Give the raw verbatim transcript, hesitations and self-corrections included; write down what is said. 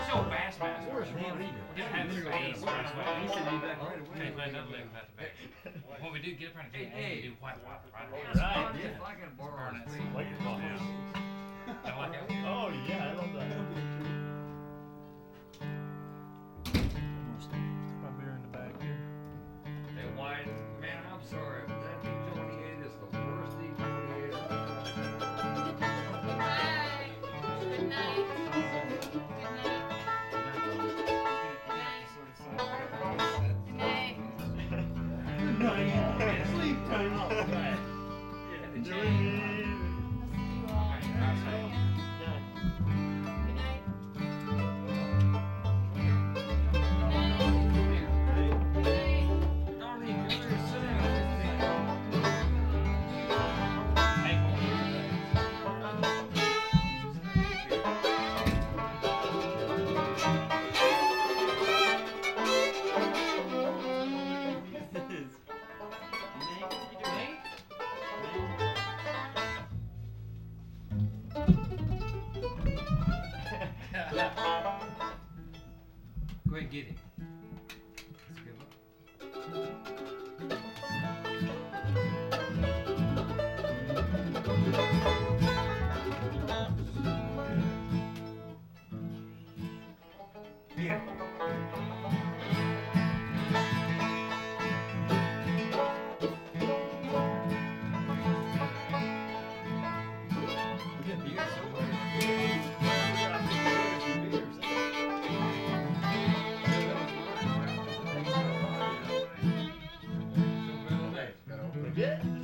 your Bassmaster. Where's We Ron didn't have the base right away. He said he'd be back right away. Can't play another leg without the base. When we do get up on the Hey, J A, hey. we do white water right away. Right, yeah. If I can borrow Burn a it. sweet. Like your mom. I like that. Oh yeah, I love that. My beer in the back here. Hey, White, man, I'm sorry, but that D twenty-eight is the worst D twenty-eight I've ever Bye. Good night. Good night. Good night. Sleep time. had. I'll The see chain. you all. Good night. Good night. Don't even go there, sit down. Hey, boy. Go ahead, get him. That's a good one. Here. We got beer somewhere. Legit?